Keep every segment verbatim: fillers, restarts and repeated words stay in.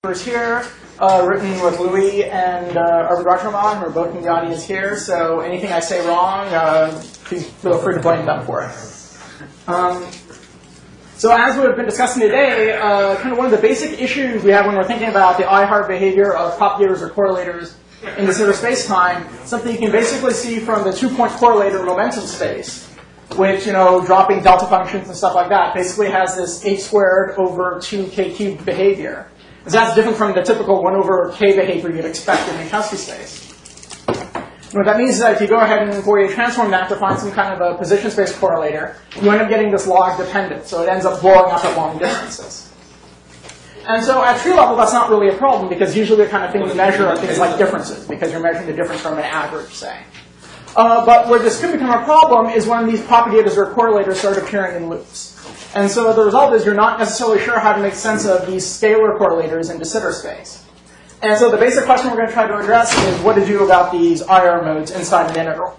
Papers here, uh, written with Louis and uh, Arvind Rajaraman, who are both in the audience here. So anything I say wrong, uh, please feel free to blame them for it. Um, so as we've been discussing today, uh, kind of one of the basic issues we have when we're thinking about the I-hard behavior of propagators or correlators in the Sitter space-time, something you can basically see from the two-point correlator momentum space, which, you know, dropping delta functions and stuff like that, basically has this h squared over two k cubed behavior. So that's different from the typical one over k behavior you'd expect in Minkowski space. And what that means is that if you go ahead and Fourier transform that to find some kind of a position space correlator, you end up getting this log dependent. So it ends up blowing up at long distances. And so at tree level, that's not really a problem, because usually the kind of thing you measure are things like differences, because you're measuring the difference from an average, say. Uh, but where this could become a problem is when these propagators or correlators start appearing in loops. And so the result is you're not necessarily sure how to make sense of these scalar correlators in de Sitter space. And so the basic question we're going to try to address is what to do about these I R modes inside an integral.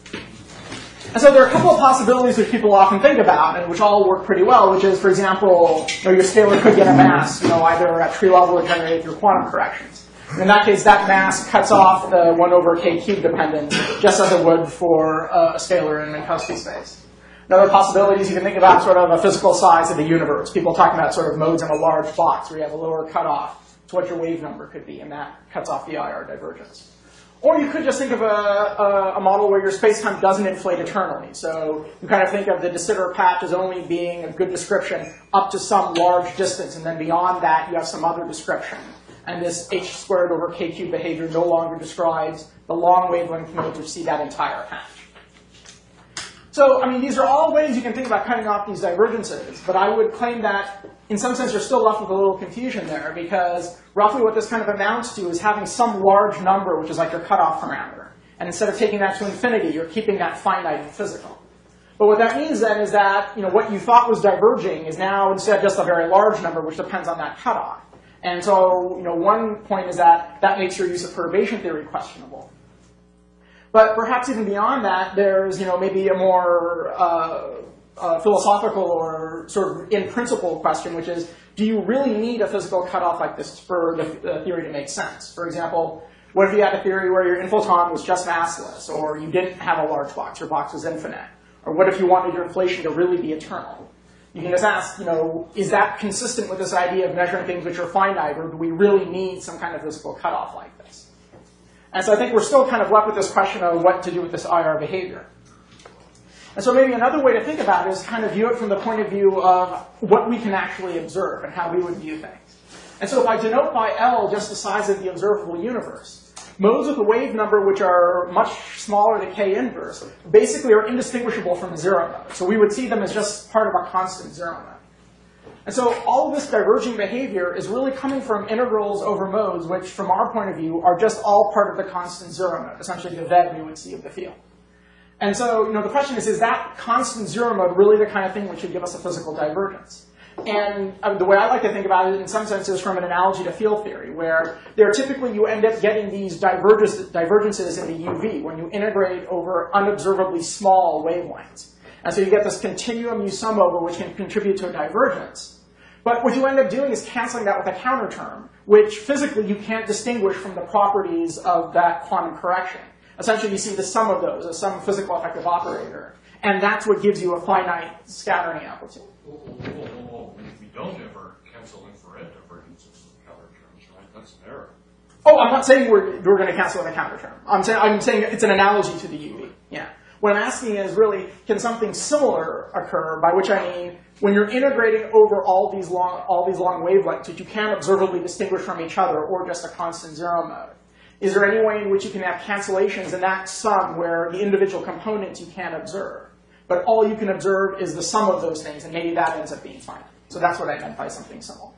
And so there are a couple of possibilities which people often think about, and which all work pretty well, which is, for example, you know, your scalar could get a mass, you know, either at tree level or generated through quantum corrections. And in that case, that mass cuts off the one over k cubed dependence, just as it would for uh, a scalar in Minkowski space. Another possibility is you can think about sort of a physical size of the universe. People talking about sort of modes in a large box where you have a lower cutoff to what your wave number could be, and that cuts off the I R divergence. Or you could just think of a, a, a model where your space-time doesn't inflate eternally. So you kind of think of the de Sitter patch as only being a good description up to some large distance, and then beyond that you have some other description. And this h squared over k cubed behavior no longer describes the long wavelength modes which see that entire patch. So, I mean, these are all ways you can think about cutting off these divergences, but I would claim that, in some sense, you're still left with a little confusion there, because roughly what this kind of amounts to is having some large number, which is like your cutoff parameter. And instead of taking that to infinity, you're keeping that finite and physical. But what that means then is that, you know, what you thought was diverging is now instead just a very large number, which depends on that cutoff. And so, you know, one point is that that makes your use of perturbation theory questionable. But perhaps even beyond that, there's, you know, maybe a more uh, uh, philosophical or sort of in principle question, which is, do you really need a physical cutoff like this for the, the theory to make sense? For example, what if you had a theory where your inflaton was just massless, or you didn't have a large box, your box was infinite? Or what if you wanted your inflation to really be eternal? You can just ask, you know, is that consistent with this idea of measuring things which are finite, or do we really need some kind of physical cutoff like this? And so I think we're still kind of left with this question of what to do with this I R behavior. And so maybe another way to think about it is kind of view it from the point of view of what we can actually observe and how we would view things. And so if I denote by L just the size of the observable universe, modes with a wave number which are much smaller than k inverse basically are indistinguishable from a zero mode. So we would see them as just part of a constant zero mode. And so all of this diverging behavior is really coming from integrals over modes, which from our point of view are just all part of the constant zero mode, essentially the V E D we would see of the field. And so, you know, the question is, is that constant zero mode really the kind of thing which should give us a physical divergence? And uh, the way I like to think about it in some sense is from an analogy to field theory, where there typically you end up getting these diverges, divergences in the U V when you integrate over unobservably small wavelengths. And so you get this continuum you sum over, which can contribute to a divergence. But what you end up doing is canceling that with a counter term, which physically you can't distinguish from the properties of that quantum correction. Essentially, you see the sum of those as some physical effective operator. And that's what gives you a finite scattering amplitude. Well, well, well, well, we don't ever cancel infrared divergences with counter terms, right? That's an error. Oh, I'm not saying we're, we're going to cancel with a counter term. I'm, say, I'm saying it's an analogy to the U V. Yeah. What I'm asking is really, can something similar occur, by which I mean when you're integrating over all these long, all these long wavelengths, which you can't observably distinguish from each other, or just a constant zero mode? Is there any way in which you can have cancellations in that sum where the individual components you can't observe, but all you can observe is the sum of those things, and maybe that ends up being finite? So that's what I meant by something similar.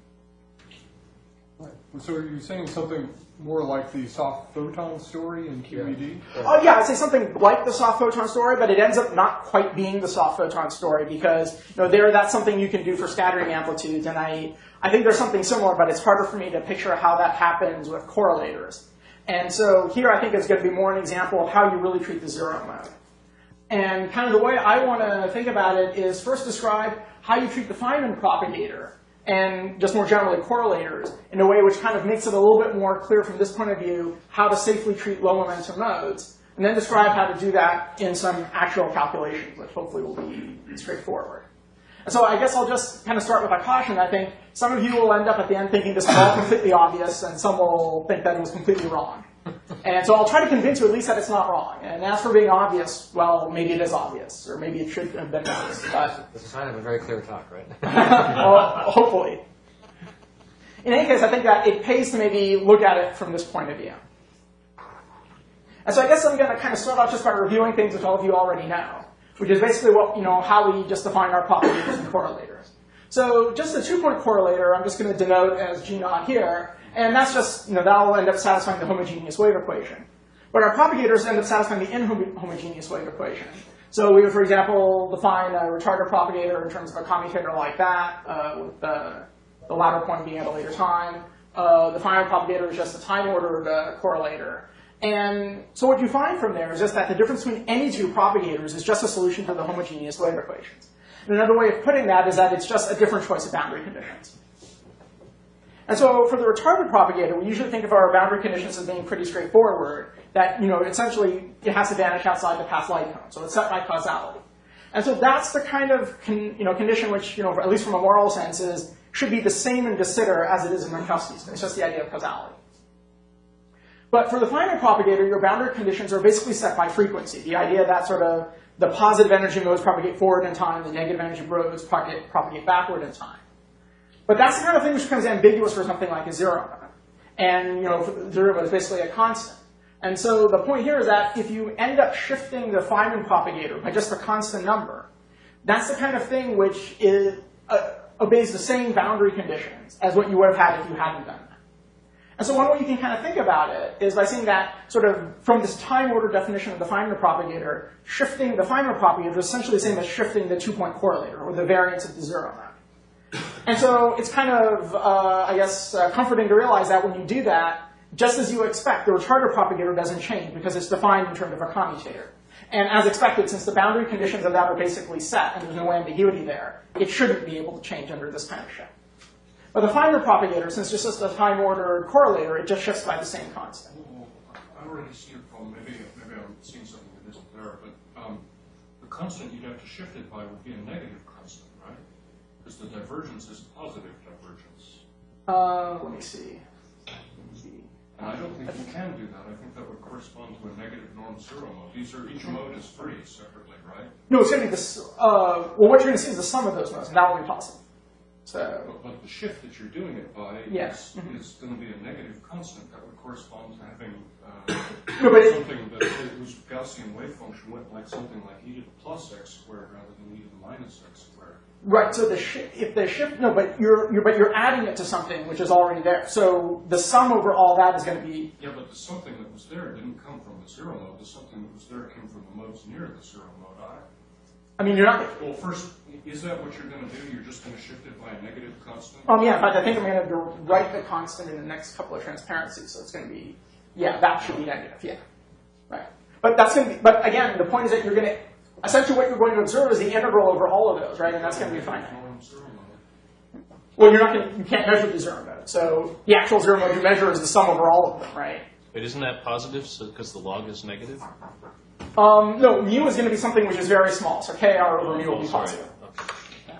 Right. So are you saying something more like the soft photon story in Q E D? Oh, yeah. Uh, yeah, I'd say something like the soft photon story, but it ends up not quite being the soft photon story, because, you know, there that's something you can do for scattering amplitudes, and I, I think there's something similar, but it's harder for me to picture how that happens with correlators. And so here I think it's going to be more an example of how you really treat the zero mode. And kind of the way I want to think about it is first describe how you treat the Feynman propagator, and just more generally correlators in a way which kind of makes it a little bit more clear from this point of view how to safely treat low momentum modes, and then describe how to do that in some actual calculations, which hopefully will be straightforward. And so I guess I'll just kind of start with a caution. I think some of you will end up at the end thinking this is all completely obvious, and some will think that it was completely wrong. And so I'll try to convince you at least that it's not wrong. And as for being obvious, well, maybe it is obvious, or maybe it should have been obvious. But This is a sign of a very clear talk, right? well, hopefully. In any case, I think that it pays to maybe look at it from this point of view. And so I guess I'm going to kind of start off just by reviewing things which all of you already know, which is basically what, you know, how we just define our propagators and correlators. So just the two-point correlator, I'm just going to denote as G naught here. And that's just, you know, that will end up satisfying the homogeneous wave equation. But our propagators end up satisfying the inhomogeneous wave equation. So we would, for example, define a retarder propagator in terms of a commutator like that, uh, with the, the latter point being at a later time. Uh, the final propagator is just a time-ordered uh, correlator. And so what you find from there is just that the difference between any two propagators is just a solution to the homogeneous wave equations. And another way of putting that is that it's just a different choice of boundary conditions. And so for the retarded propagator, we usually think of our boundary conditions as being pretty straightforward, that, you know, essentially it has to vanish outside the path light cone. So it's set by causality. And so that's the kind of con, you know, condition which, you know, at least from a moral sense, is, should be the same in de Sitter as it is in Minkowski's. It's just the idea of causality. But for the finite propagator, your boundary conditions are basically set by frequency. The idea that sort of the positive energy modes propagate forward in time, the negative energy modes propagate, propagate backward in time. But that's the kind of thing which becomes ambiguous for something like a zero mode. And, you know, the zero mode is basically a constant. And so the point here is that if you end up shifting the Feynman propagator by just a constant number, that's the kind of thing which is, uh, obeys the same boundary conditions as what you would have had if you hadn't done that. And so one way you can kind of think about it is by saying that sort of from this time-ordered definition of the Feynman propagator, shifting the Feynman propagator is essentially the same as shifting the two-point correlator, or the variance of the zero mode. And so it's kind of, uh, I guess, uh, comforting to realize that when you do that, just as you expect, the retarder propagator doesn't change because it's defined in terms of a commutator. And as expected, since the boundary conditions of that are basically set and there's no ambiguity there, it shouldn't be able to change under this kind of shift. But the Feynman propagator, since it's just a time-ordered correlator, it just shifts by the same constant. Well, I already see a problem. Maybe, maybe I'm seeing something that isn't there. But um, the constant you'd have to shift it by would be a negative constant, right? Because the divergence is positive divergence. Uh, let me see. And I don't think you can do that. I think that would correspond to a negative norm zero mode. These are, each mode is free separately, right? No, it's going to be this. Uh, well, what you're going to see is the sum of those modes, and that will be positive. So, but, but the shift that you're doing it by yes. is, Mm-hmm. is going to be a negative constant that would correspond to having uh, no, but something it, that whose Gaussian wave function went like something like e to the plus x squared rather than e to the minus x squared. Right. So the shi if the shift, no, but you're, you're but you're adding it to something which is already there. So the sum over all that is going to be. Yeah, but the something that was there didn't come from the zero mode. The something that was there came from the modes near the zero mode I. I mean, you're not. Well, first, is that what you're going to do? You're just going to shift it by a negative constant? Um, yeah, in fact, I think I'm going to write the constant in the next couple of transparencies. So it's going to be, yeah, that should be negative, yeah. Right. But that's going to be, but again, the point is that you're going to, essentially what you're going to observe is the integral over all of those, right? And that's going to be finite. Well, you're not going to, you can't measure the zero mode. So the actual zero mode you measure is the sum over all of them, right? But isn't that positive because the log is negative? Um, no, mu is going to be something which is very small. So K R over mu will be positive. Okay. Yeah.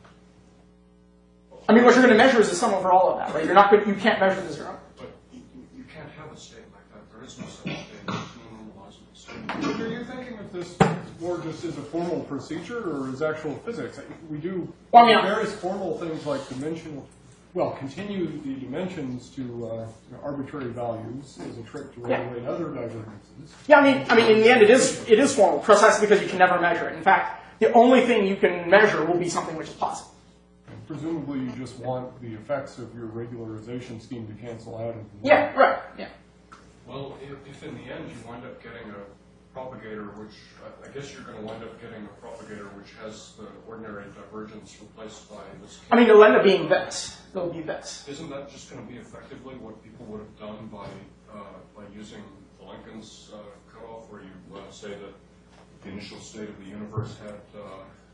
I mean, what you're going to measure is the sum over all of that, right? You're not going, you can't measure the zero. But you, you can't have a state like that. There is no such state. There's no normalizable state. Are you thinking of this more just as a formal procedure or as actual physics? We do Well, yeah. various formal things like dimensional, well, continue the dimensions to uh, you know, arbitrary values as a trick to Yeah. regulate other divergences. Yeah, I mean, I mean, in the end, it is it is formal, precisely because you can never measure it. In fact, the only thing you can measure will be something which is positive. And presumably, you just want the effects of your regularization scheme to cancel out. Of the Yeah, right. Yeah. Well, if, if in the end you wind up getting a propagator, which I, I guess you're going to wind up getting a propagator which has the ordinary divergence replaced by this. I mean, it'll end up being this. It'll be this. Isn't that just going to be effectively what people would have done by uh, by using Lincoln's uh, cutoff, where you uh, say that the initial state of the universe had uh,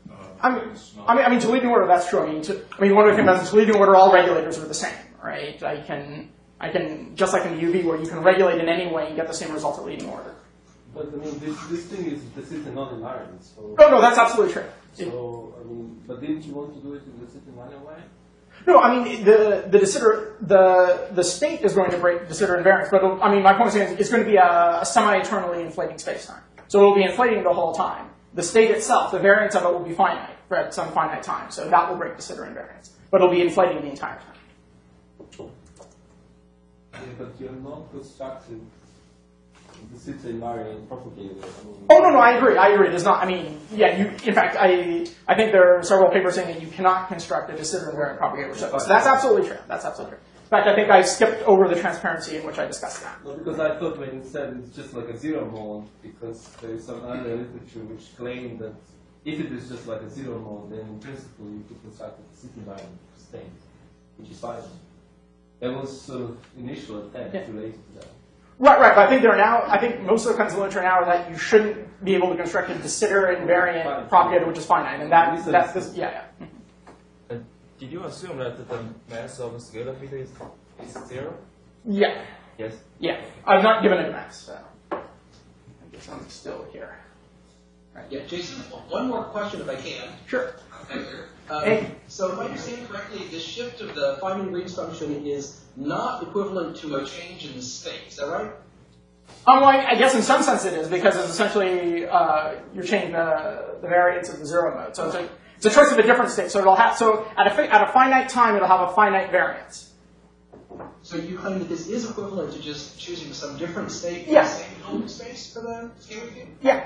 uh, I mean, is not. I mean, I mean, to leading order, that's true. I mean, to, I mean, one of the things about to leading order, all regulators are the same, right? I can, I can, just like in the U V, where you can regulate in any way and get the same result at leading order. But I mean, this, this thing is the city non-environment, so. Oh no, that's absolutely true. So I mean, but didn't you want to do it in the city non-way? No, I mean the the decider the the state is going to break decider invariance, but it'll, I mean my point is it's going to be a, a semi-eternally inflating spacetime, so it will be inflating the whole time. The state itself, the variance of it will be finite for at some finite time, so that will break decider invariance, but it'll be inflating the entire time. Yeah, but you're not constructing the city environment propagator. I mean, Oh no, no, I agree. I agree. There's not. I mean, yeah. You, in fact, I I think there are several papers saying that you cannot construct a decider invariant propagator. So that's absolutely true. That's absolutely true. In fact, I think I skipped over the transparency in which I discussed that. no, because I thought when you said it's just like a zero mode, because there is some other literature which claim that if it is just like a zero mode, then in principle you could construct a city environment state, which is fine. That was sort of initial attempt Yeah. related to that. Right, right. But I think there are now. I think most of the kinds of literature now are that you shouldn't be able to construct a decider invariant propagator which is finite, and that that's this. Yeah, yeah. Uh, did you assume that the mass of scalability is, is zero? Yeah, Yes. yeah. I've not given it a mass, so I guess I'm still here. Right. Yeah, Jason, one more question if I can. Sure. Thank you. Um, Hey. So if I understand correctly, the shift of the Feynman-Green's function is not equivalent to a change in the state. Is that right? Um, well, I, I guess in some sense it is, because it's essentially uh, you're changing the, the variance of the zero mode. So it's a, it's a choice of a different state. So it'll have so at a fi- at a finite time it'll have a finite variance. So you claim that this is equivalent to just choosing some different state in Yeah. the same home space for the scaling game? Yeah.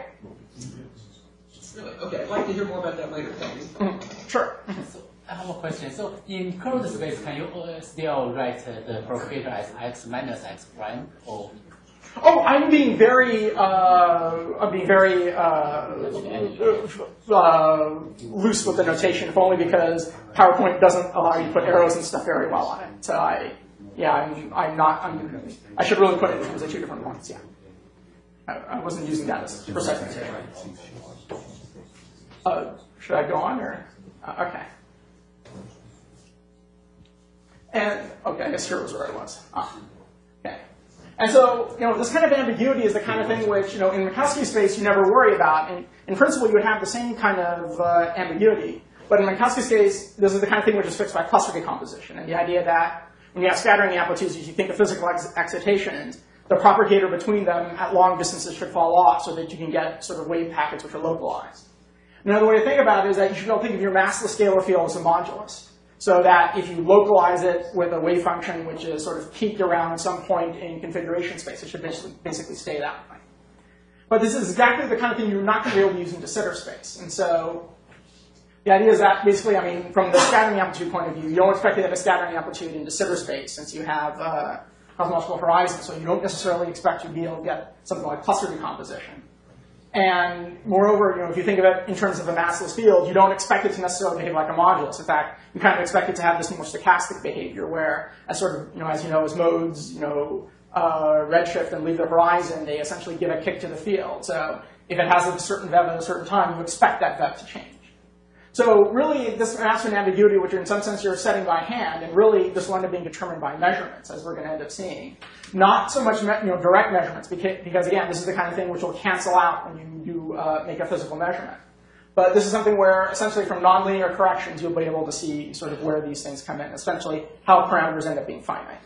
Really? Okay, I'd like to hear more about that later. Thanks. Mhm. Sure. So I have a question. So in closed space, can you uh, still write uh, the propagator as x minus x prime? Or Oh, I'm being very, uh, I'm being very uh, uh, loose with the notation, if only because PowerPoint doesn't allow you to put arrows and stuff very well on it. So I, yeah, I'm, I'm not, I'm, I should really put it in terms of two different points, yeah. I, I wasn't using that as precise notation. Uh, should I go on, or, uh, okay. And, okay, I guess here was where I was. Ah, okay. And so, you know, this kind of ambiguity is the kind of thing which, you know, in Minkowski space you never worry about. And in principle, you would have the same kind of uh, ambiguity. But in Minkowski space, this is the kind of thing which is fixed by cluster decomposition. And the idea that when you have scattering amplitudes, if you think of physical ex excitations, the propagator between them at long distances should fall off so that you can get sort of wave packets which are localized. Another way to think about it is that you should be able to think of your massless scalar field as a modulus. So that if you localize it with a wave function which is sort of peaked around some point in configuration space, it should basically, basically stay that way. But this is exactly the kind of thing you're not going to be able to use in de Sitter space. And so the idea is that basically, I mean, from the scattering amplitude point of view, you don't expect to have a scattering amplitude in de Sitter space since you have uh, cosmological horizons. So you don't necessarily expect to be able to get something like cluster decomposition. And moreover, you know, if you think of it in terms of a massless field, you don't expect it to necessarily behave like a modulus. In fact, you kind of expect it to have this more stochastic behavior where, as sort of, you know, as you know, as modes, you know, uh, redshift and leave the horizon, they essentially give a kick to the field. So if it has a certain V E V at a certain time, you expect that V E V to change. So really, this amounts to an ambiguity which in some sense you're setting by hand, and really this will end up being determined by measurements, as we're going to end up seeing. Not so much you know, direct measurements, because, because again, this is the kind of thing which will cancel out when you do uh, make a physical measurement. But this is something where essentially from nonlinear corrections, you'll be able to see sort of where these things come in, essentially how parameters end up being finite.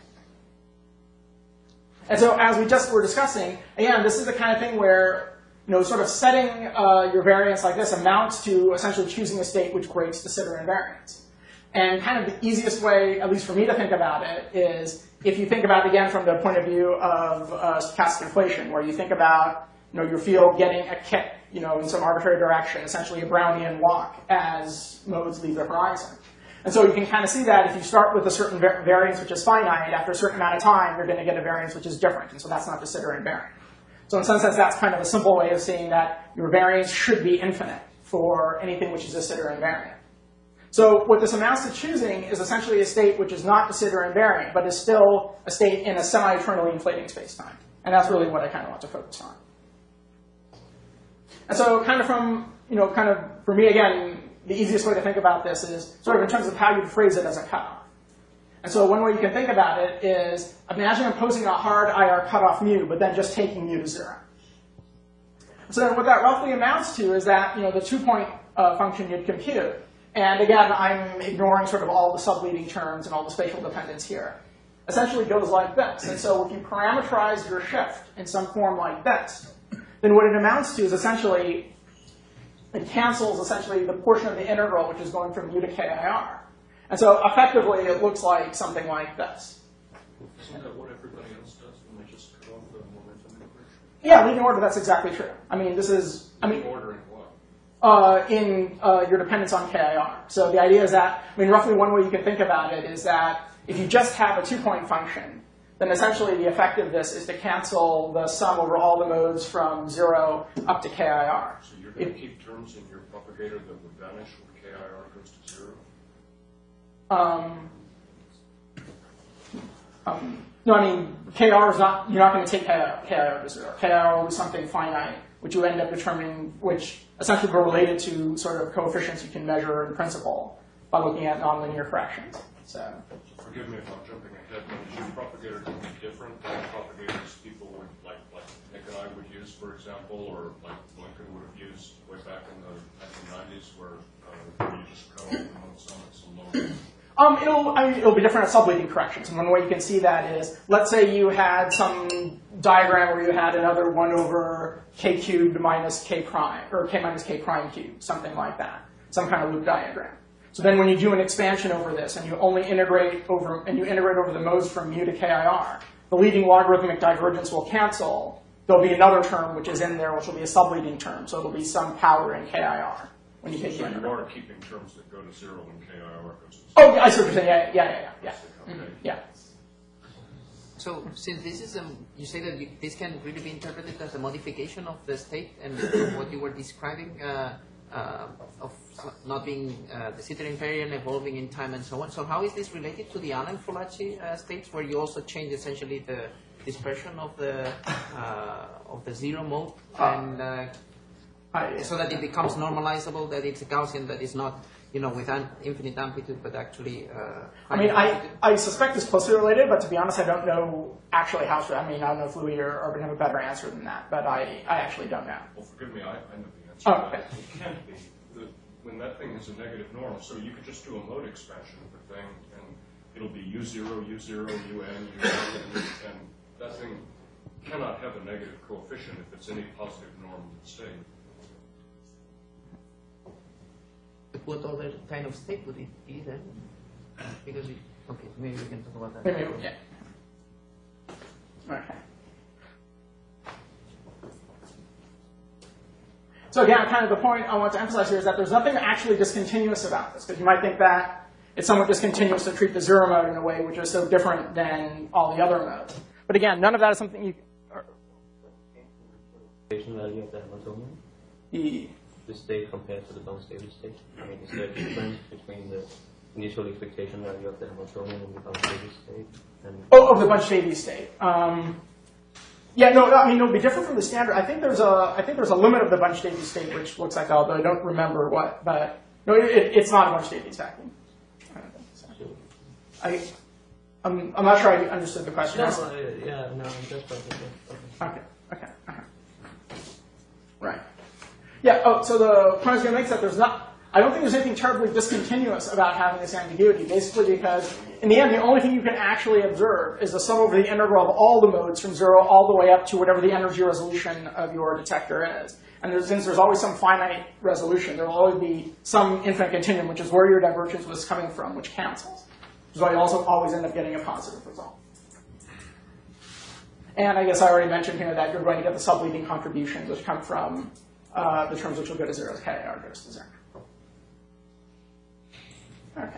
And so as we just were discussing, again, this is the kind of thing where you know, sort of setting uh, your variance like this amounts to essentially choosing a state which breaks de Sitter invariance. And kind of the easiest way, at least for me to think about it, is if you think about it again from the point of view of uh, stochastic inflation, where you think about you know, your field getting a kick you know, in some arbitrary direction, essentially a Brownian walk as modes leave the horizon. And so you can kind of see that if you start with a certain var variance which is finite, after a certain amount of time, you're going to get a variance which is different. And so that's not de Sitter invariant. So in some sense, that's kind of a simple way of saying that your variance should be infinite for anything which is de Sitter invariant. So what this amounts to choosing is essentially a state which is not de Sitter invariant, but is still a state in a semi-eternally inflating spacetime. And that's really what I kind of want to focus on. And so kind of from, you know, kind of, for me again, the easiest way to think about this is sort of in terms of how you'd phrase it as a cutoff. And so one way you can think about it is imagine imposing a hard I R cutoff mu, but then just taking mu to zero. So then what that roughly amounts to is that, you know, the two-point uh, function you'd compute. And again, I'm ignoring sort of all the subleading terms and all the spatial dependence here. Essentially goes like this. And so if you parameterize your shift in some form like this, then what it amounts to is essentially, it cancels essentially the portion of the integral which is going from mu to K I R. And so effectively, it looks like something like this. Isn't that what everybody else does when they just cut off the momentum integration? Yeah, leading order, that's exactly true. I mean, this is, I mean, Ordering what? uh, in uh, your dependence on K I R. So the idea is that, I mean, roughly one way you can think about it is that if you just have a two-point function, then essentially the effect of this is to cancel the sum over all the modes from zero up to K I R. So you're going to keep terms in your propagator that would vanish when K I R goes to zero? Um, um, no, I mean, K R is not, you're not going to take K I R to zero. K I R will be something finite, which you end up determining, which essentially are related to sort of coefficients you can measure in principle by looking at nonlinear corrections. So, So forgive me if I'm jumping ahead, but is your propagator going to be different than propagators people would, like, like Nick and I would use, for example, or like Lincoln would have used way back in the nineteen nineties where uh, you just cut off the mode sum at some low? Um, it'll, I mean, it'll be different at subleading corrections. And one way you can see that is, let's say you had some diagram where you had another one over k cubed minus k prime, or k minus k prime cubed, something like that, some kind of loop diagram. So then when you do an expansion over this, and you only integrate over, and you integrate over the modes from mu to K I R, the leading logarithmic divergence will cancel. There'll be another term which is in there, which will be a subleading term. So it'll be some power in K I R when you take So the you integral. are keeping terms that go to zero when K I R goes to zero? Oh, yeah, I see what you're saying. Yeah, yeah, yeah, yeah. Okay. Yeah. yeah. So, since this is, um, you say that you, this can really be interpreted as a modification of the state and what you were describing uh, uh, of not being uh, the Sitter invariant, evolving in time, and so on. So, how is this related to the Allen-Fulacci uh, states, where you also change essentially the dispersion of the uh, of the zero mode, and uh, I, so that it becomes normalizable, that it's a Gaussian that is not, you know, with an infinite amplitude, but actually. Uh, I mean, I, I suspect it's closely related, but to be honest, I don't know actually how. I mean, I don't know if Louis or Urban have a better answer than that, but I, I actually don't know. Well, forgive me, I, I know the answer. Oh, to okay. that. It can't be the, when that thing is a negative norm. So you could just do a mode expansion of the thing, and it'll be u zero, u zero, un, u n, and that thing cannot have a negative coefficient if it's any positive norm state. What other kind of state would it be then? Because it, okay, maybe we can talk about that. Maybe, yeah. Okay. So again, kind of the point I want to emphasize here is that there's nothing actually discontinuous about this, because you might think that it's somewhat discontinuous to treat the zero mode in a way which is so different than all the other modes. But again, none of that is something you. Or, value of the Hamiltonian. the, The state compared to the bound-stable state. I mean, is there a difference between the initial expectation value of the Hamiltonian and the bound-stable state? And oh, of the Bunch-Davies state. Um, yeah, no, I mean it'll be different from the standard. I think there's a, I think there's a limit of the Bunch-Davies state, which looks like that, although I don't remember what. But no, it, it, it's not a Bunch-Davies vacuum. I don't think so. I, I'm, I'm not sure I understood the question. no, uh, yeah, no, that's perfect. Okay. Okay. Okay. Uh-huh. Right. Yeah, oh, so the point I was going to make is that there's not, I don't think there's anything terribly discontinuous about having this ambiguity, basically because in the end, the only thing you can actually observe is the sum over the integral of all the modes from zero all the way up to whatever the energy resolution of your detector is. And there's, since there's always some finite resolution, there will always be some infinite continuum, which is where your divergence was coming from, which cancels. Which is why you also always end up getting a positive result. And I guess I already mentioned here that you're going to get the subleading contributions, which come from uh, the terms which will go to zero as K I R goes to zero. Okay.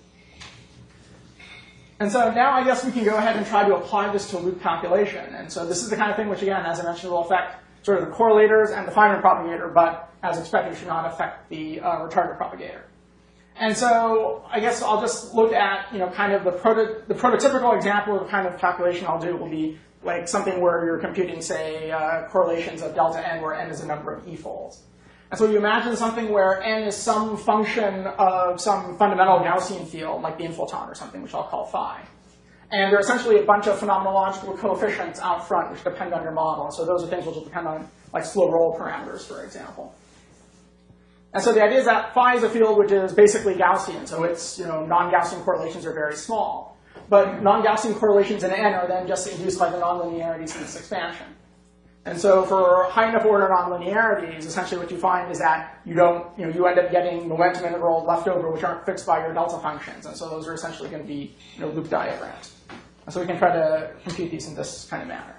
And so now I guess we can go ahead and try to apply this to a loop calculation. And so this is the kind of thing which, again, as I mentioned, will affect sort of the correlators and the Feynman propagator, but as expected, should not affect the uh, retarder propagator. And so I guess I'll just look at, you know, kind of the, proto the prototypical example of the kind of calculation I'll do will be like something where you're computing, say, uh, correlations of delta n, where n is a number of e-folds. And so you imagine something where n is some function of some fundamental Gaussian field, like the inflaton or something, which I'll call phi. And there are essentially a bunch of phenomenological coefficients out front which depend on your model. So those are things which will depend on like slow roll parameters, for example. And so the idea is that phi is a field which is basically Gaussian. So its you know, non-Gaussian correlations are very small. But non-Gaussian correlations in n are then just induced by the nonlinearities in this expansion. And so for high enough order nonlinearities, essentially what you find is that you don't, you know, you end up getting momentum integral left over which aren't fixed by your delta functions. And so those are essentially going to be you know, loop diagrams. And so we can try to compute these in this kind of manner.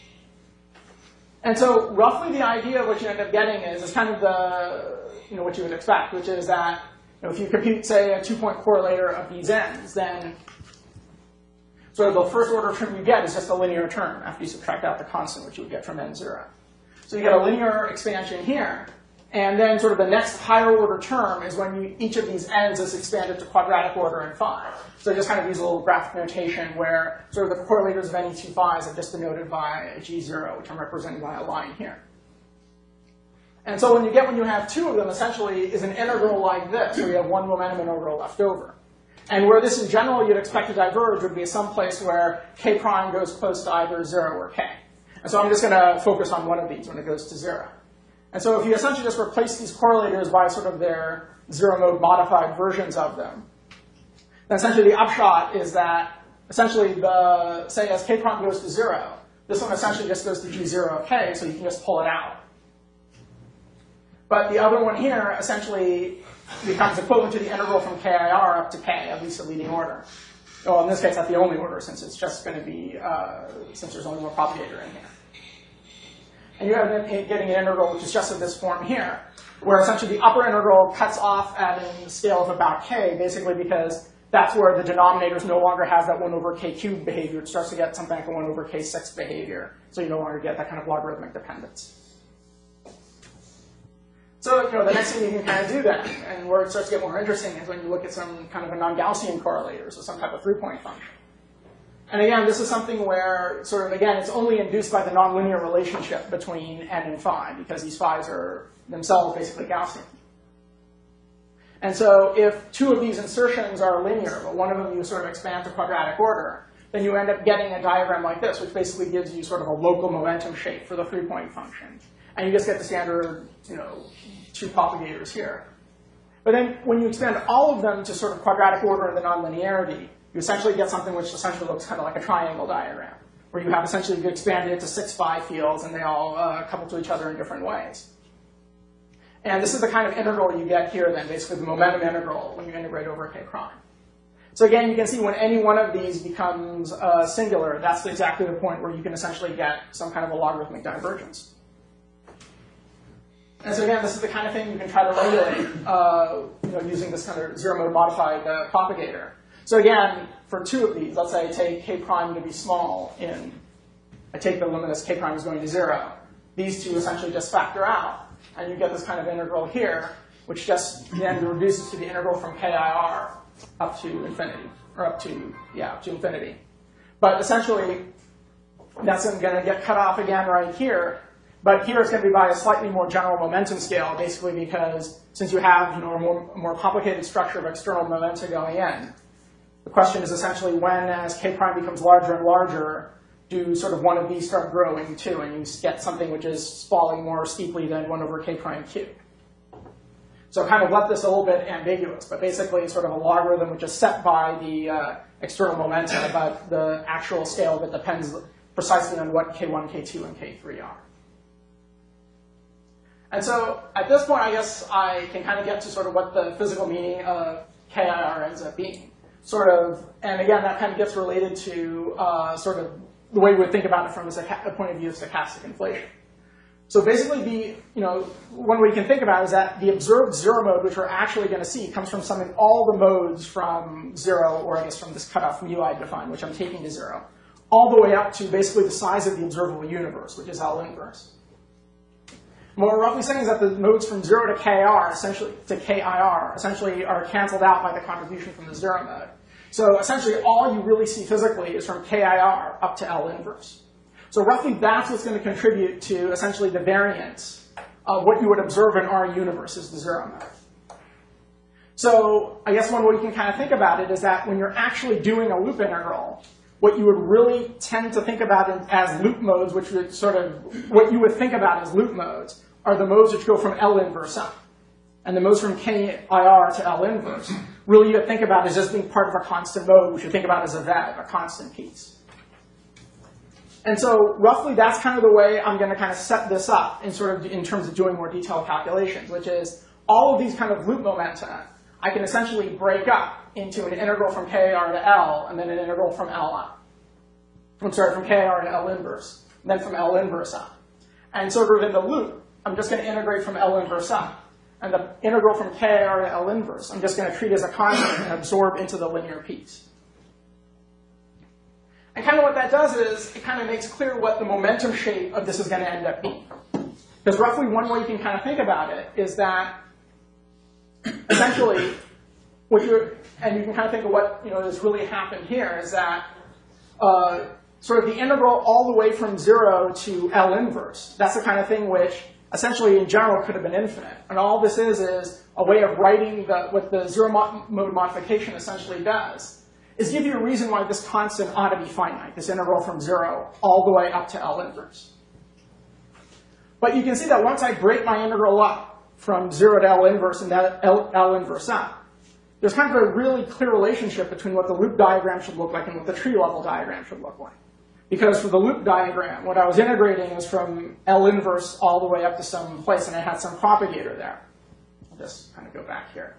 And so roughly the idea of what you end up getting is, is kind of the, you know, what you would expect, which is that you know, if you compute, say, a two-point correlator of these n's, then sort of the first order term you get is just a linear term after you subtract out the constant, which you would get from n zero. So you get a linear expansion here, and then sort of the next higher order term is when you, each of these n's is expanded to quadratic order in phi. So just kind of use a little graphic notation where sort of the correlators of any two phi's are just denoted by a g zero, which I'm representing by a line here. And so when you get when you have two of them, essentially is an integral like this, where you have one momentum integral left over. And where this in general you'd expect to diverge would be some place where k prime goes close to either zero or k. And so I'm just going to focus on one of these when it goes to zero. And so if you essentially just replace these correlators by sort of their zero mode modified versions of them, then essentially the upshot is that essentially the, say as k prime goes to zero, this one essentially just goes to g zero k, so you can just pull it out. But the other one here essentially becomes equivalent to the integral from k I R up to k, at least the leading order. Well, in this case, not the only order, since it's just going to be, uh, since there's only one propagator in here. And you have getting an integral which is just of this form here, where essentially the upper integral cuts off at a scale of about k, basically because that's where the denominators no longer has that one over k cubed behavior. It starts to get something like a one over k sixth behavior. So you no longer get that kind of logarithmic dependence. So you know, the next thing you can kind of do then, and where it starts to get more interesting, is when you look at some kind of a non-Gaussian correlator, so some type of three-point function. And again, this is something where, sort of, again, it's only induced by the nonlinear relationship between n and phi, because these phi's are themselves basically Gaussian. And so if two of these insertions are linear, but one of them you sort of expand to quadratic order, then you end up getting a diagram like this, which basically gives you sort of a local momentum shape for the three-point function. And you just get the standard, you know, two propagators here. But then when you expand all of them to sort of quadratic order of the nonlinearity, you essentially get something which essentially looks kind of like a triangle diagram, where you have essentially you expanded it to six phi fields, and they all uh, couple to each other in different ways. And this is the kind of integral you get here then, basically the momentum integral when you integrate over k prime. So again, you can see when any one of these becomes uh, singular, that's exactly the point where you can essentially get some kind of a logarithmic divergence. And so again, this is the kind of thing you can try to regulate uh, you know, using this kind of zero-mode modified uh, propagator. So again, for two of these, let's say I take k prime to be small in, I take the limit as k prime is going to zero. These two essentially just factor out, and you get this kind of integral here, which just then reduces to the integral from k I R up to infinity, or up to, yeah, up to infinity. But essentially, that's going to get cut off again right here. But here it's going to be by a slightly more general momentum scale, basically because since you have you know, a, more, a more complicated structure of external momenta going in, the question is essentially when, as k prime becomes larger and larger, do sort of one of these start growing too, and you get something which is falling more steeply than one over k prime cubed. So kind of left this a little bit ambiguous, but basically it's sort of a logarithm which is set by the uh, external momenta, but the actual scale of it depends precisely on what k one, k two, and k three are. And so at this point, I guess I can kind of get to sort of what the physical meaning of K I R ends up being. Sort of, and again, that kind of gets related to uh, sort of the way we would think about it from a point of view of stochastic inflation. So basically, the you know one way you can think about it is that the observed zero mode, which we're actually going to see, comes from summing all the modes from zero, or I guess from this cutoff mu I defined, which I'm taking to zero, all the way up to basically the size of the observable universe, which is L inverse. What we're roughly saying is that the modes from zero to K R, essentially to K I R, essentially are canceled out by the contribution from the zero mode. So essentially, all you really see physically is from K I R up to L inverse. So roughly, that's what's going to contribute to essentially the variance uh, what you would observe in our universe is the zero mode. So I guess one way you can kind of think about it is that when you're actually doing a loop integral, what you would really tend to think about in, as loop modes, which would sort of, what you would think about as loop modes, are the modes which go from L inverse up. And the modes from K I R to L inverse, really you would think about as just being part of a constant mode, which you think about as a V E B, a constant piece. And so roughly that's kind of the way I'm going to kind of set this up in sort of in terms of doing more detailed calculations, which is all of these kind of loop momenta I can essentially break up into an integral from K R to L, and then an integral from L up. I'm sorry, from K R to L inverse, and then from L inverse up. And sort of in the loop, I'm just going to integrate from L inverse up. And the integral from K R to L inverse, I'm just going to treat as a constant and absorb into the linear piece. And kind of what that does is, it kind of makes clear what the momentum shape of this is going to end up being. Because roughly one way you can kind of think about it is that, essentially, what you're, and you can kind of think of what you know has really happened here, is that uh, sort of the integral all the way from zero to L inverse, that's the kind of thing which essentially in general could have been infinite. And all this is is a way of writing the, what the zero mo mode modification essentially does, is give you a reason why this constant ought to be finite, this integral from zero all the way up to L inverse. But you can see that once I break my integral up from zero to L inverse and that L, L inverse up, there's kind of a really clear relationship between what the loop diagram should look like and what the tree level diagram should look like. Because for the loop diagram, what I was integrating is from L inverse all the way up to some place, and I had some propagator there. I'll just kind of go back here.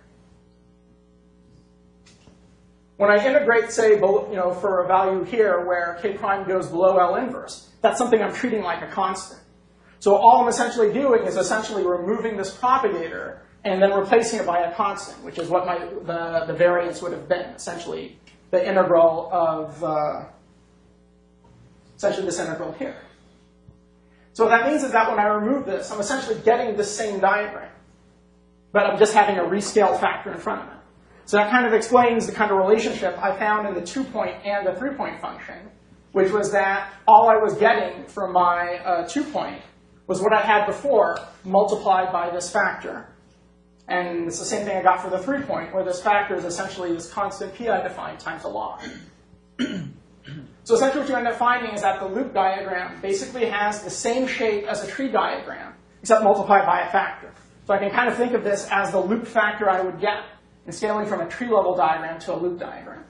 When I integrate, say, you know, for a value here where k prime goes below L inverse, that's something I'm treating like a constant. So all I'm essentially doing is essentially removing this propagator and then replacing it by a constant, which is what my, the, the variance would have been, essentially the integral of uh, essentially this integral here. So what that means is that when I remove this, I'm essentially getting the same diagram, but I'm just having a rescale factor in front of it. So that kind of explains the kind of relationship I found in the two-point and the three-point function, which was that all I was getting from my uh, two-point was what I had before multiplied by this factor. And it's the same thing I got for the three-point, where this factor is essentially this constant pi defined times a log. So essentially what you end up finding is that the loop diagram basically has the same shape as a tree diagram, except multiplied by a factor. So I can kind of think of this as the loop factor I would get in scaling from a tree level diagram to a loop diagram.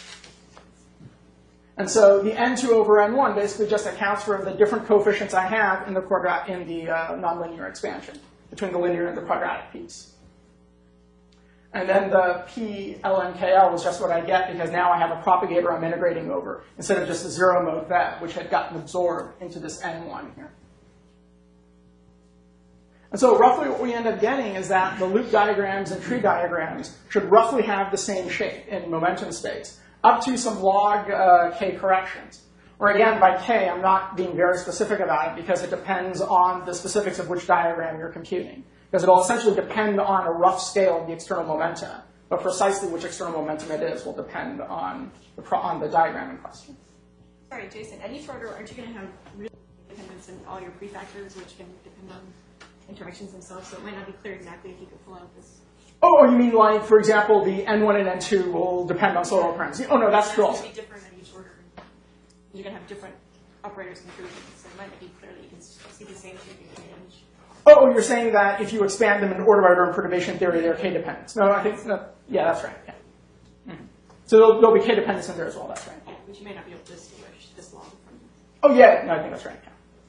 And so the n two over n one basically just accounts for the different coefficients I have in the, quadrat in the uh, nonlinear expansion between the linear and the quadratic piece. And then the P ln K L is just what I get because now I have a propagator I'm integrating over instead of just a zero mode V E B, which had gotten absorbed into this n one here. And so roughly what we end up getting is that the loop diagrams and tree diagrams should roughly have the same shape in momentum space, up to some log uh, k corrections. Or again, by k, I'm not being very specific about it because it depends on the specifics of which diagram you're computing. Because it will essentially depend on a rough scale of the external momenta. But precisely which external momentum it is will depend on the, pro on the diagram in question. Sorry, Jason, at each order, aren't you going to have real dependence in all your prefactors, which can depend on interactions themselves? So it might not be clear exactly if you could pull out this. Oh, you mean like, for example, the n one and n two will depend on solar occurrence? Oh, no, that's true also. It's going to be different at each order. You're going to have different operators included, so it might not be clear that you can see the same shaping range. Oh, you're saying that if you expand them in order by order in perturbation theory, they're k-dependent. No, I think, no, yeah, that's right. Yeah. Mm-hmm. So there'll, there'll be k-dependence in there as well, that's right. Yeah, but you may not be able to distinguish this long from... Oh, yeah, no, I think that's right.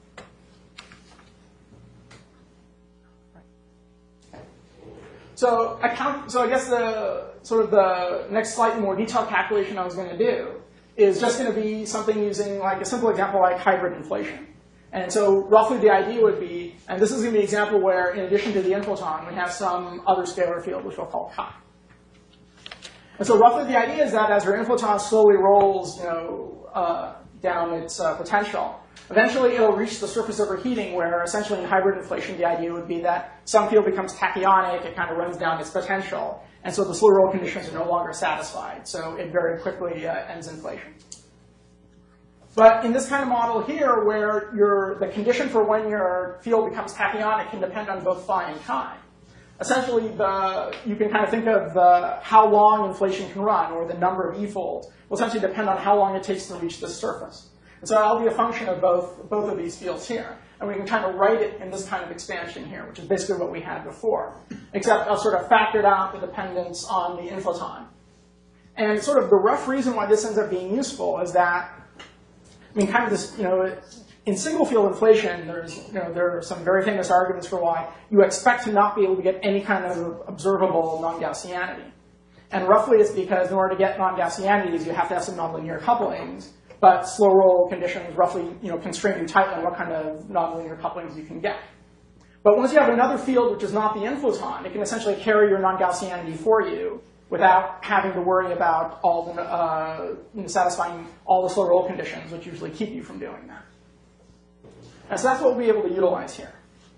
Yeah. So I count, so I guess the sort of the next slightly more detailed calculation I was going to do is just going to be something using like a simple example like hybrid inflation. And so roughly the idea would be, and this is going to be an example where in addition to the inflaton, we have some other scalar field, which we'll call chi. And so roughly the idea is that as your inflaton slowly rolls, you know, uh, down its uh, potential, eventually it'll reach the surface overheating where essentially in hybrid inflation, the idea would be that some field becomes tachyonic, it kind of runs down its potential, and so the slow roll conditions are no longer satisfied. So it very quickly uh, ends inflation. But in this kind of model here, where your, the condition for when your field becomes tachyonic can depend on both phi and chi. Essentially, the, you can kind of think of the, how long inflation can run, or the number of e-folds, will essentially depend on how long it takes to reach this surface. And so that'll be a function of both, both of these fields here. And we can kind of write it in this kind of expansion here, which is basically what we had before, except I've sort of factored out the dependence on the inflow time. And sort of the rough reason why this ends up being useful is that, I mean, kind of this, you know, in single field inflation, there's, you know, there are some very famous arguments for why you expect to not be able to get any kind of observable non-Gaussianity. And roughly it's because in order to get non-Gaussianities, you have to have some nonlinear couplings, but slow roll conditions roughly, you know, constrain you tightly on what kind of nonlinear couplings you can get. But once you have another field which is not the infloton, it can essentially carry your non-Gaussianity for you without having to worry about all the, uh, you know, satisfying all the slow roll conditions, which usually keep you from doing that. And so that's what we'll be able to utilize here.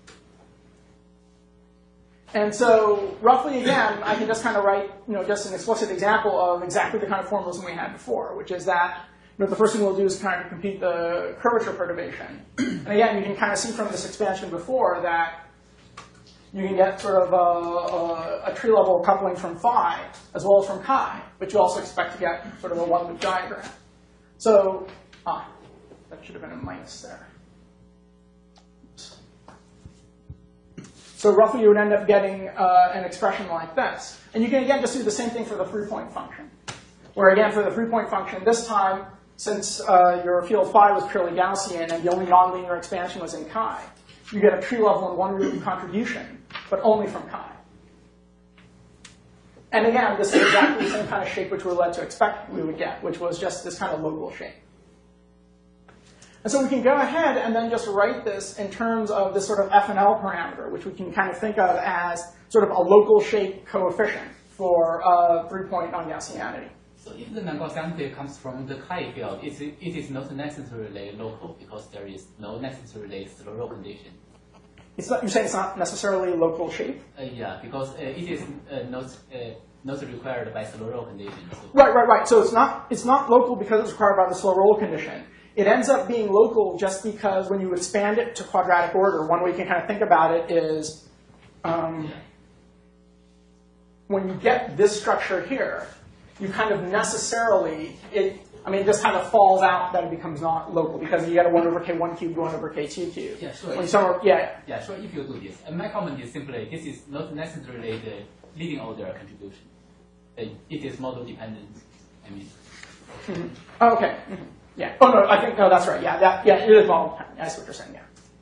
And so roughly again, I can just kind of write, you know, just an explicit example of exactly the kind of formalism we had before, which is that, you know, the first thing we'll do is kind of compute the curvature perturbation. And again, you can kind of see from this expansion before that you can get sort of a, a, a tree-level coupling from phi as well as from chi, but you also expect to get sort of a one-loop diagram. So, ah, that should have been a minus there. Oops. So roughly you would end up getting uh, an expression like this. And you can again just do the same thing for the three-point function, where again for the three-point function, this time, since uh, your field phi was purely Gaussian and the only nonlinear expansion was in chi, you get a tree-level and one-loop contribution, but only from chi. And again, this is exactly the same kind of shape which we're led to expect we would get, which was just this kind of local shape. And so we can go ahead and then just write this in terms of this sort of F N L parameter, which we can kind of think of as sort of a local shape coefficient for uh, three-point non-Gaussianity. So if the non-Gaussianity comes from the chi field, it, it is not necessarily local because there is no necessarily slow roll condition. It's not, you're saying it's not necessarily local shape? Uh, yeah, because uh, it is uh, not uh, not required by slow roll condition. So. Right, right, right. So it's not it's not local because it's required by the slow roll condition. It ends up being local just because when you expand it to quadratic order, one way you can kind of think about it is um, when you get this structure here, you kind of necessarily, it, I mean, it just kind of falls out that it becomes not local because you get a one over k one cubed, one over k two cubed. Yeah, sure. When somewhere, yeah. Yeah, sure, if you do this. And my comment is simply, this is not necessarily the leading order contribution. Uh, it is model dependent, I mean. Mm-hmm. Oh, okay. Mm-hmm. Yeah. Oh, no, I think, no, that's right. Yeah, that, yeah, it is model dependent. That's what you're saying, yeah.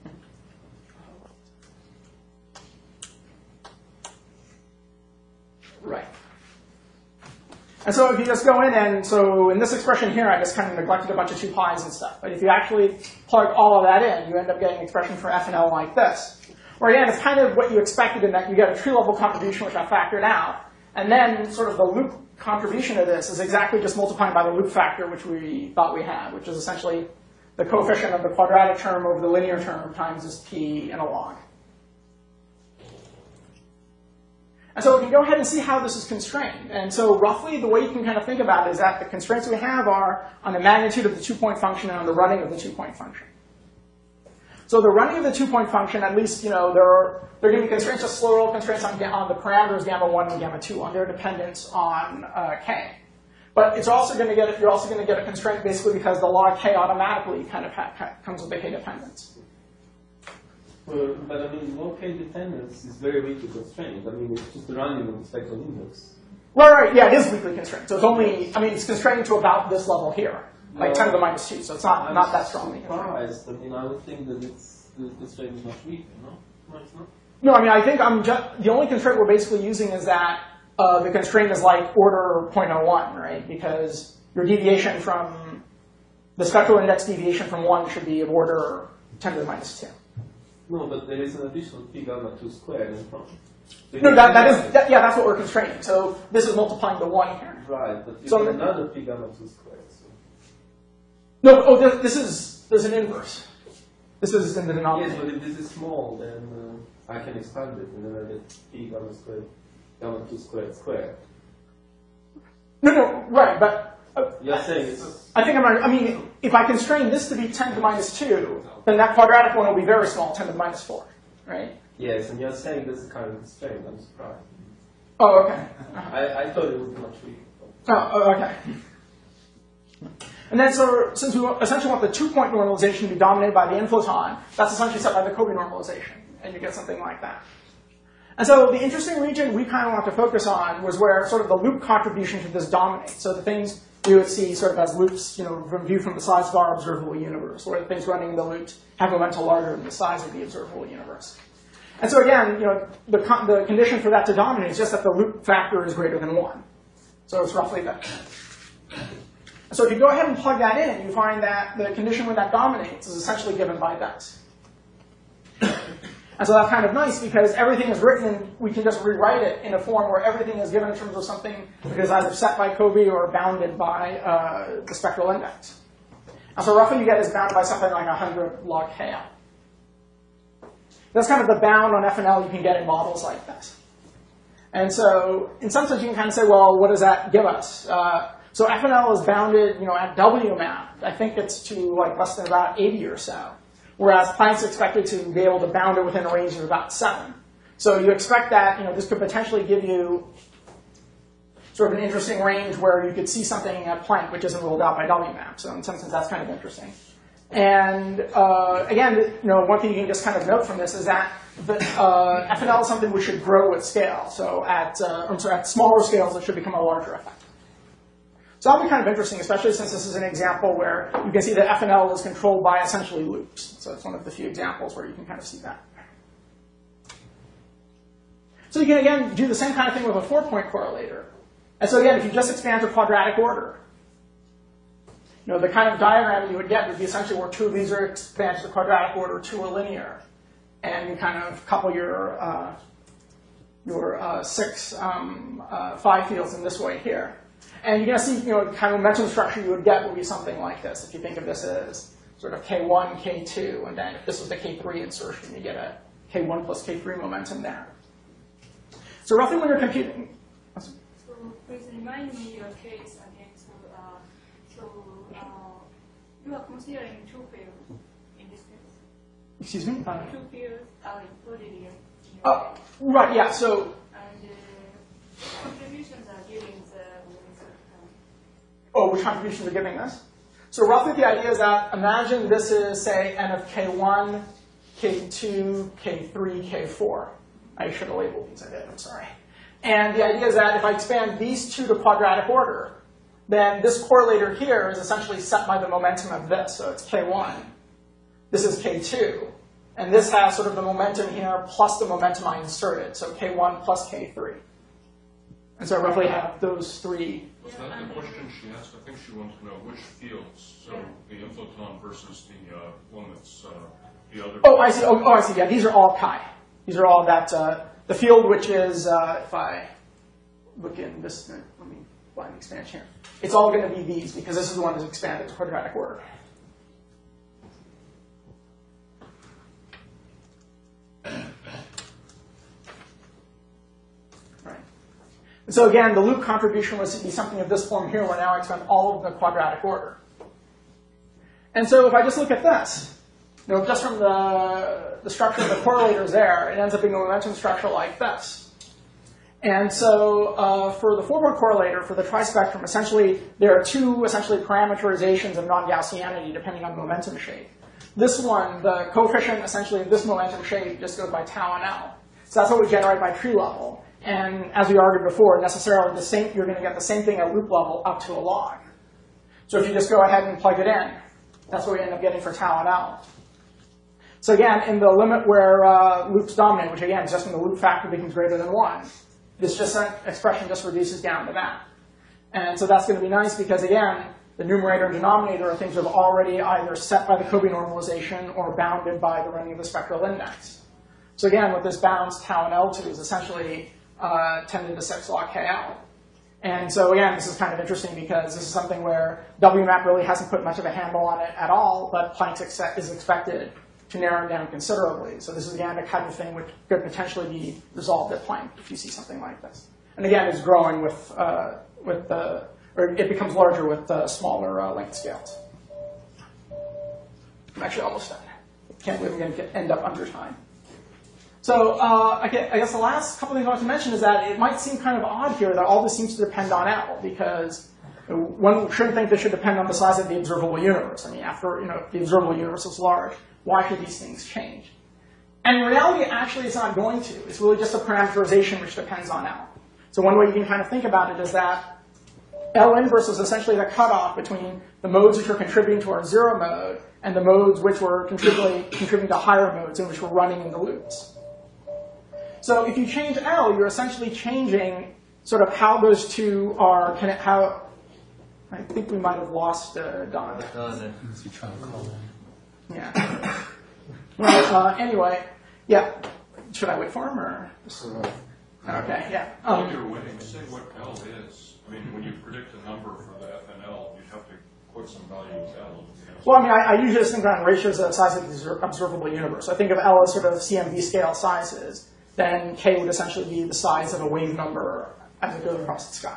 Right. And so if you just go in and, so in this expression here, I just kind of neglected a bunch of two pi's and stuff. But if you actually plug all of that in, you end up getting an expression for F N L like this. Where again, it's kind of what you expected in that you get a tree level contribution, which I factored out. And then sort of the loop contribution of this is exactly just multiplying by the loop factor, which we thought we had, which is essentially the coefficient of the quadratic term over the linear term times this p in a log. And so we can go ahead and see how this is constrained. And so roughly the way you can kind of think about it is that the constraints we have are on the magnitude of the two-point function and on the running of the two-point function. So the running of the two-point function, at least, you know, there are, there are going to be constraints, just slow roll constraints on, on the parameters gamma one and gamma two, on their dependence on uh, k. But it's also going to get, you're also going to get a constraint basically because the log k automatically kind of ha comes with the k dependence. Well, but I mean, low k dependence is very weakly constrained. I mean, it's just the running of the spectral index. Right, right, yeah, it is weakly constrained. So it's only, I mean, it's constrained to about this level here, like well, ten to the minus two. So it's not I'm not that strongly surprised. I mean, I would think that it's the constraint is much weaker. No, no, it's not. No, I mean, I think I'm just the only constraint we're basically using is that uh, the constraint is like order zero point zero one, right? Because your deviation from the spectral index deviation from one should be of order ten to the minus two. No, but there is an additional p gamma two squared in front. So no, that, that is, that, yeah, that's what we're constraining. So this is multiplying the one here. Right, but you so have another p gamma two squared. So. No, oh, this, this is, there's an inverse. This is in the denominator. Yes, but if this is small, then uh, I can expand it, and then I get p gamma squared, gamma two squared squared. No, no, right, but You're saying it's... I think I'm right. I mean, if I constrain this to be ten to the minus two, then that quadratic one will be very small, ten to the minus four, right? Yes, and you're saying this is kind of constrained. I'm surprised. Oh, okay. I, I thought it would be much weaker. Oh, oh, okay. And then, so since we essentially want the two-point normalization to be dominated by the infloton, that's essentially set by the Kobe normalization, and you get something like that. And so the interesting region we kind of want to focus on was where sort of the loop contribution to this dominates. So the things we would see sort of as loops, you know, from viewed from the size of our observable universe, where the things running in the loop have momentum larger than the size of the observable universe. And so again, you know, the, con the condition for that to dominate is just that the loop factor is greater than one. So it's roughly that. So if you go ahead and plug that in, you find that the condition when that dominates is essentially given by this. And so that's kind of nice because everything is written, and we can just rewrite it in a form where everything is given in terms of something that is either set by Kobe or bounded by uh, the spectral index. And so roughly you get is bounded by something like one hundred log K L. That's kind of the bound on F N L you can get in models like this. And so in some sense you can kind of say, well, what does that give us? Uh, so F N L is bounded, you know, at W map. I think it's to like less than about eighty or so. Whereas Planck's expected to be able to bound it within a range of about seven. So you expect that, you know, this could potentially give you sort of an interesting range where you could see something at Planck which isn't ruled out by W map. So in some sense that's kind of interesting. And uh, again, you know, one thing you can just kind of note from this is that the, uh, F N L is something which should grow with scale. So at, uh, I'm sorry, at smaller scales, it should become a larger effect. So that'll be kind of interesting, especially since this is an example where you can see that F N L is controlled by essentially loops. So it's one of the few examples where you can kind of see that. So you can, again, do the same kind of thing with a four-point correlator. And so again, if you just expand to quadratic order, you know, the kind of diagram you would get would be essentially where two of these are expanded to the quadratic order, two are linear. And you kind of couple your, uh, your uh, six um, uh, phi fields in this way here. And you're going to see, you know, the kind of momentum structure you would get would be something like this. If you think of this as sort of K one, K two, and then if this was the K three insertion, you get a K one plus K three momentum there. So roughly when you're computing... So please remind me your case again. So, uh, so uh, you are considering two fields in this case. Excuse me? Uh, two fields are included in your uh, Right, yeah, so... And uh, contributions are giving the... Oh, which contributions are giving this? So roughly the idea is that imagine this is, say, n of K one, K two, K three, K four. I should have labeled these, I did, I'm sorry. And the idea is that if I expand these two to quadratic order, then this correlator here is essentially set by the momentum of this. So it's K one. This is K two. And this has sort of the momentum here plus the momentum I inserted. So K one plus K three. And so I roughly have those three. Was that the question she asked? I think she wanted to know which fields, so the infloton versus the uh, one that's uh, the other. Oh, I see. Oh, oh, I see. Yeah, these are all chi. These are all that, uh, the field which is, uh, if I look in this, let me find the expansion here. It's all going to be these because this is the one that's expanded to quadratic order. So again, the loop contribution was to be something of this form here, where now I expand all of the quadratic order. And so if I just look at this, you know, just from the, the structure of the correlators there, it ends up being a momentum structure like this. And so uh, for the four-point correlator, for the trispectrum, essentially there are two essentially parameterizations of non-Gaussianity depending on the momentum shape. This one, the coefficient essentially of this momentum shape just goes by tau and L. So that's what we generate by tree level. And as we argued before, necessarily the same, you're going to get the same thing at loop level up to a log. So if you just go ahead and plug it in, that's what we end up getting for tau and L. So again, in the limit where uh, loops dominate, which again is just when the loop factor becomes greater than one, this just expression just reduces down to that. And so that's going to be nice because again, the numerator and denominator are things that are already either set by the Kobe normalization or bounded by the running of the spectral index. So again, what this bounds tau and L to is essentially Uh, ten to the six log K L. And so again, this is kind of interesting because this is something where W map really hasn't put much of a handle on it at all, but Planck is expected to narrow it down considerably. So this is again a kind of thing which could potentially be resolved at Planck if you see something like this. And again, it's growing with uh, with the or it becomes larger with uh, smaller uh, length scales. I'm actually almost done. Can't believe I'm going to end up under time. So uh, I guess the last couple things I want to mention is that it might seem kind of odd here that all this seems to depend on L, because one shouldn't think this should depend on the size of the observable universe. I mean, after, you know, if the observable universe is large, why should these things change? And in reality, actually, it's not going to. It's really just a parameterization which depends on L. So one way you can kind of think about it is that L inverse is essentially the cutoff between the modes which are contributing to our zero mode and the modes which were contributing, contributing to higher modes in which we're running in the loops. So if you change L, you're essentially changing sort of how those two are, connect, how, I think we might have lost uh, Don. Yeah. Well, uh, anyway, yeah. Should I wait for him or? Okay, yeah. Um, While you're waiting, say what L is. I mean, when you predict a number for the F and L, you'd have to put some value of L. Well, I mean, I, I usually just think about ratios of the size of the observable universe. I think of L as sort of C M V scale sizes. Then K would essentially be the size of a wave number as it goes across the sky.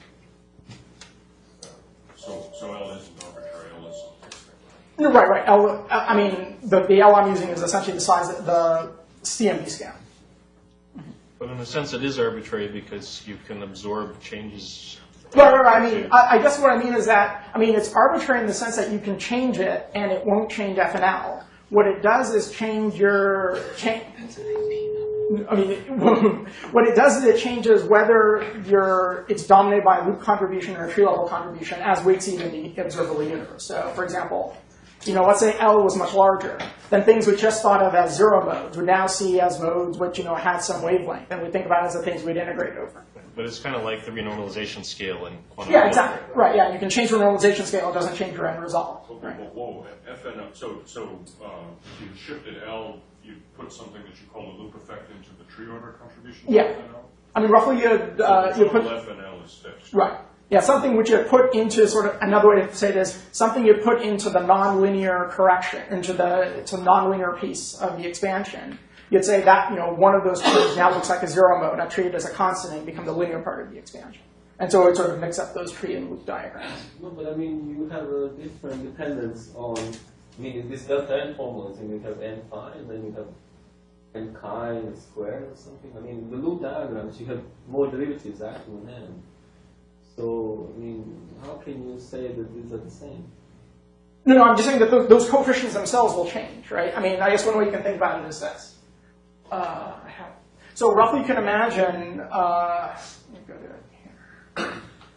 So, so L isn't arbitrary, L is something. No, right, right. L, I mean, the, the L I'm using is essentially the size of the C M V scale. But in a sense, it is arbitrary because you can absorb changes. Right, right, right. I mean, I, I guess what I mean is that, I mean, it's arbitrary in the sense that you can change it and it won't change F and L. What it does is change your, change, I mean, what it does is it changes whether you're, it's dominated by a loop contribution or a tree level contribution as we exceed in the observable universe. So, for example, you know, let's say L was much larger. Then things we just thought of as zero modes would now see as modes which, you know, had some wavelength. And we think about it as the things we'd integrate over. But it's kind of like the renormalization scale in quantum. Yeah, exactly. Right, yeah. You can change the normalization scale. It doesn't change your end result. Right. Whoa, whoa, F and L. So, so uh, if you shifted L, you put something that you call a loop effect into the tree order contribution? Yeah. F and L? I mean, roughly you uh, so you put... F and L is fixed. Right. Yeah, something which you put into sort of, another way to say it is, something you put into the nonlinear correction, into the, to the nonlinear piece of the expansion. You'd say that, you know, one of those trees now looks like a zero mode. I treat it as a constant and become the linear part of the expansion. And so it sort of mix up those tree and loop diagrams. No, but I mean, you have a different dependence on, I mean, in this delta n formula, and you have n phi, and then you have n chi squared or something. I mean, the loop diagrams, you have more derivatives acting on n. So, I mean, how can you say that these are the same? No, no, I'm just saying that those, those coefficients themselves will change, right? I mean, I guess one way you can think about it is this. Uh, I have, so roughly you can imagine, uh, let me go to it here.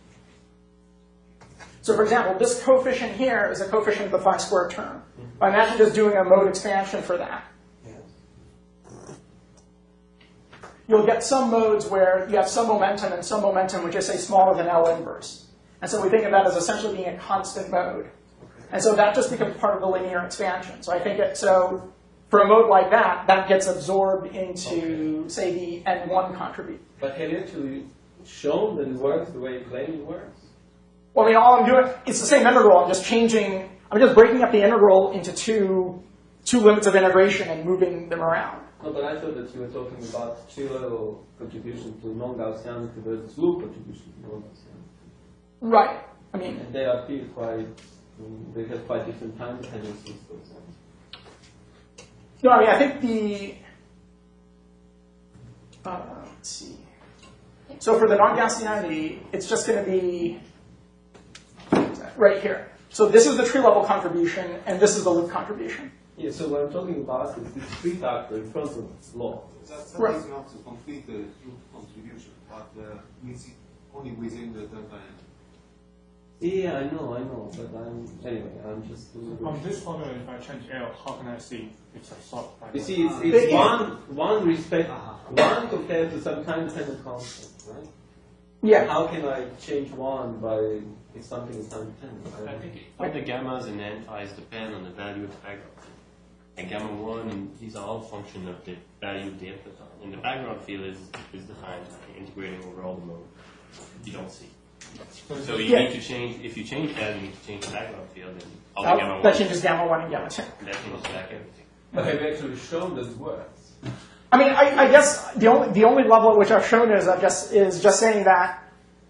So for example, this coefficient here is a coefficient of the phi squared term. I imagine just doing a mode expansion for that. You'll get some modes where you have some momentum and some momentum which is, say, smaller than L inverse. And so we think of that as essentially being a constant mode. And so that just becomes part of the linear expansion. So I think it, so for a mode like that, that gets absorbed into, okay. say, the N one contribute. But have you actually shown that it works the way you claim it works? Well, I mean, all I'm doing, it's the same integral. I'm just changing, I'm just breaking up the integral into two, two limits of integration and moving them around. No, but I thought that you were talking about tree-level contribution to non-Gaussianity versus loop contribution to non-Gaussianity. Right. I mean, and they appear quite, I mean, they have quite different time dependencies, for example. No, I mean, I think the, uh, let's see. So for the non-Gaussianity, it's just going to be right here. So this is the tree-level contribution, and this is the loop contribution. Yeah, so what I'm talking about is this three factor in front of this law. That, that right. is not to complete the loop contribution, but uh, it's only within the delta n. Yeah, I know, I know, but I'm, anyway, I'm just... On this formula, if I change L, how can I see it's a solved by You see, it's, it's one, one respect, one compared to some time-dependent constant, right? Yeah. How can I change one by if something is time-dependent? I think all the gammas and n phi's depend on the value of the background. And gamma one, and these are all function of the value of the epsilon. And the background field is, is defined by integrating over all the mode. You don't see. So you yeah. need to change, if you change that, you need to change the background field. And all oh, the gamma that one. changes gamma one and gamma two. That changes back everything. But have you actually shown that it works? I mean, I, I guess the only the only level at which I've shown it is I just is just saying that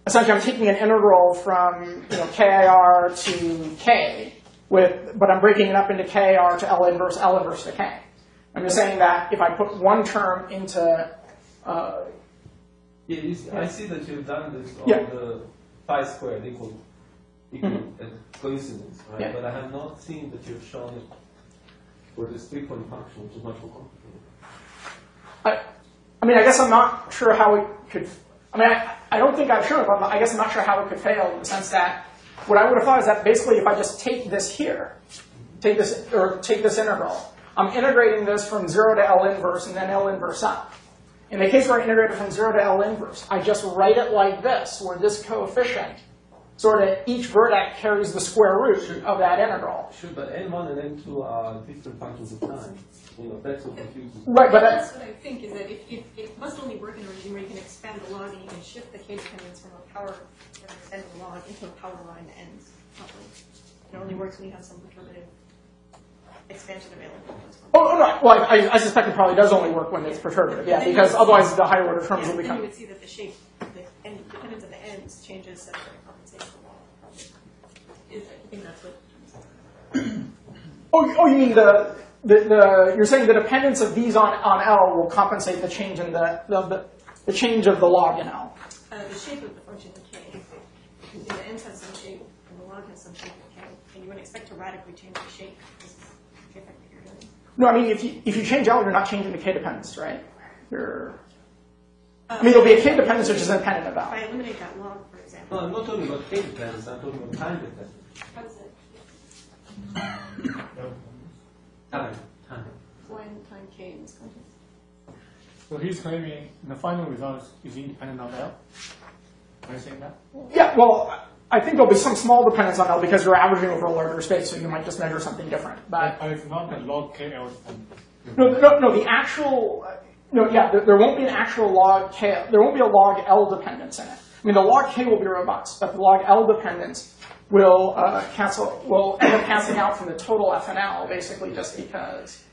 essentially I'm taking an integral from you know, K I R to K, with, but I'm breaking it up into K I R to L inverse, L inverse to K. I'm just saying that if I put one term into... Uh, yeah, you see, I see that you've done this on yeah. the phi squared equal, equal mm-hmm. coincidence, right? Yeah. But I have not seen that you've shown it for this three-point function, which is much more complicated. I, I mean, I guess I'm not sure how it could... I mean, I, I don't think I'm sure, but I guess I'm not sure how it could fail in the sense that what I would have thought is that basically if I just take this here, take this, or take this integral, I'm integrating this from zero to L inverse and then L inverse up. In the case where I integrate it from zero to L inverse, I just write it like this, where this coefficient, sort of each vertex carries the square root sure. of that integral. Sure, but N one and N two are different functions of time. You know, that's what confuses me. Right, but that's what I think is that if, if it must only work in a regime where you can expand the log and you can shift the k dependence from a power extended log into a power line that ends. It only works when you have some perturbative expansion available. Oh, no, well, I, I suspect it probably does only work when it's perturbative, yeah, because otherwise the higher order terms yeah, will become... you would see that the shape, the end, dependence of the ends changes such that it compensates the log. Is, I think that's what... oh, oh, you mean the, the, the, you're saying the dependence of these on, on L will compensate the change in the, the, the, the change of the log in L? Uh, the shape of the function in K. The ends have some shape, and the log has some shape in K. And you wouldn't expect to radically change the shape. No, I mean, if you, if you change L, you're not changing the K dependence, right? You're, I mean, there'll be a K dependence which is independent of L. If I eliminate that log, for example. No, I'm not talking about K dependence, I'm talking about time dependence. How does it? Time, time. When time K in this context? So he's claiming the final result is independent of L? Are you saying that? Yeah, well, I think there'll be some small dependence on L because you're averaging over a larger space, so you might just measure something different. But uh, it's not the log K L dependent. No, no, no. The actual, uh, no, yeah, there, there won't be an actual log K. There won't be a log L dependence in it. I mean, the log K will be robust, but the log L dependence will uh, cancel, will end up canceling out from the total F and L, basically, just because.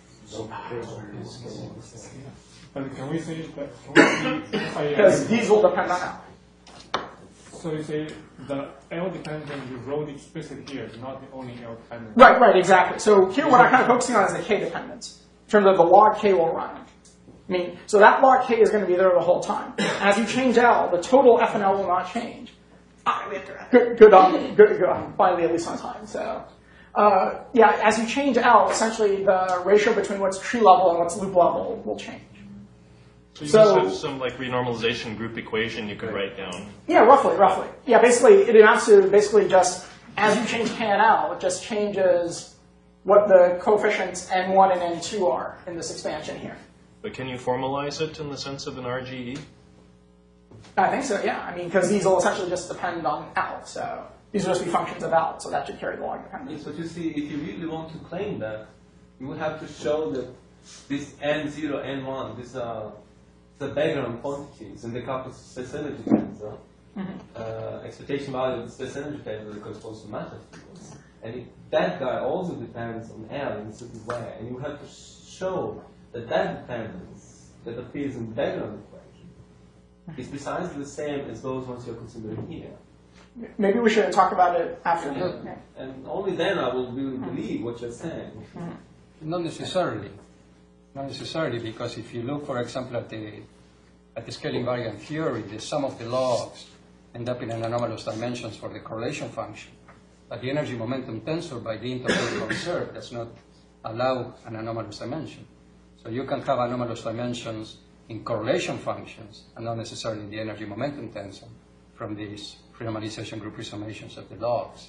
But can we say that? Because these will depend on L. So you say the L dependent you wrote explicit here is not the only L dependent. Right, right, exactly. So here what I'm kind of focusing on is the K dependence. In terms of the log K will run. I mean, so that log K is going to be there the whole time. As you change L, the total F and L will not change. Ah, good, good on, good, good on, finally at least on time. So, uh, yeah, as you change L, essentially the ratio between what's tree level and what's loop level will change. So you So- just have some like renormalization group equation you could write down. Yeah, roughly, roughly. Yeah, basically, it amounts to basically just, as you change K and L, it just changes what the coefficients N one and N two are in this expansion here. But can you formalize it in the sense of an R G E? I think so, yeah. I mean, because these will essentially just depend on L, so these will just be functions of L, so that should carry the log dependence. But you see, if you really want to claim that, you would have to show that this N zero, N one, these are the background quantities, and they couple space energy tensor. Mm-hmm. uh, expectation value of the space energy tensor corresponds to matter fields. And if that guy also depends on L in a certain way, and you have to show that that dependence that appears in the background equation is precisely the same as those ones you're considering here. Maybe we should talk about it after. And, Yeah. and only then I will really believe what you're saying. Not necessarily. Not necessarily, because if you look, for example, at the at the scaling variant theory, the sum of the logs end up in an anomalous dimensions for the correlation function. But the energy momentum tensor, by the interval conserved, does not allow an anomalous dimension. So you can have anomalous dimensions in correlation functions, and not necessarily the energy momentum tensor from these renormalization group resummations of the logs.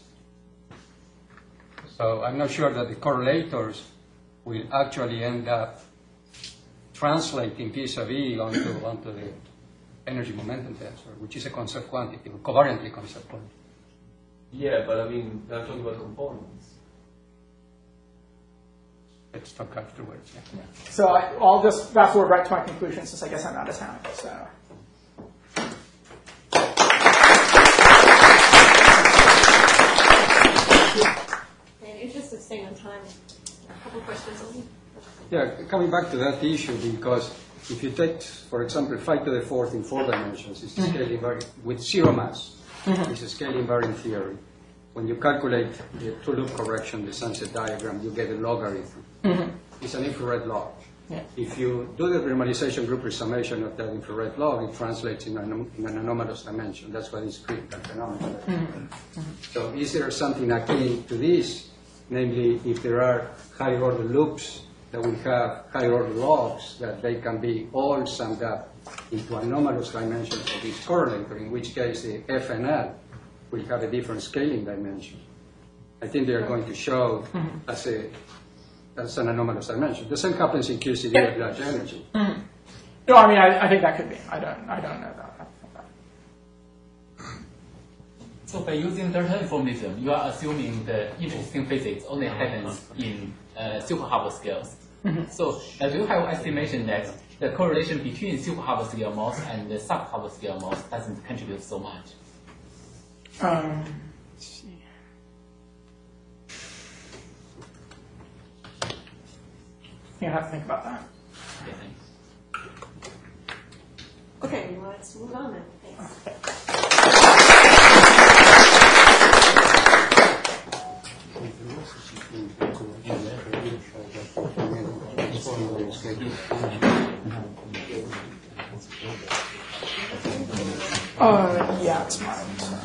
So I'm not sure that the correlators will actually end up translating vis-a-vis onto, onto the energy momentum tensor, which is a conserved quantity, or covariantly conserved quantity. Yeah, but I mean, they're talking about components. Let's talk afterwards. Yeah. Yeah. So I, I'll just fast forward right to my conclusion since I guess I'm out of town. So. In the interest of staying on time, A couple of questions only. Yeah, coming back to that issue, because if you take, for example, five to the fourth in four dimensions, it's a scaling invariant with zero mass. Mhm. It's a scaling invariant theory. When you calculate the two-loop correction, the sunset diagram, you get a logarithm. Mhm. It's an infrared log. Yeah. If you do the renormalization group resummation of that infrared log, it translates in an, in an anomalous dimension. That's why it's critical phenomenon. Mhm. So is there something akin to this? Namely, if there are higher order loops that will have higher order logs, that they can be all summed up into anomalous dimensions of this correlator, in which case the F N L will have a different scaling dimension. I think they are going to show Mhm. as a as an anomalous dimension. The same happens in Q C D Yeah. at large energy. Mhm. No, I mean, I, I think that could be. I don't, I don't know that. So by using delta information, you are assuming the interesting physics only happens in uh, super Hubble scales. Mhm. So uh, do you have estimation that the correlation between super Hubble scale modes and the sub Hubble scale modes doesn't contribute so much? Um, let's see. You have to think about that. Okay, thanks. Okay, let's move on then. Thanks. Uh, yeah, it's mine. So.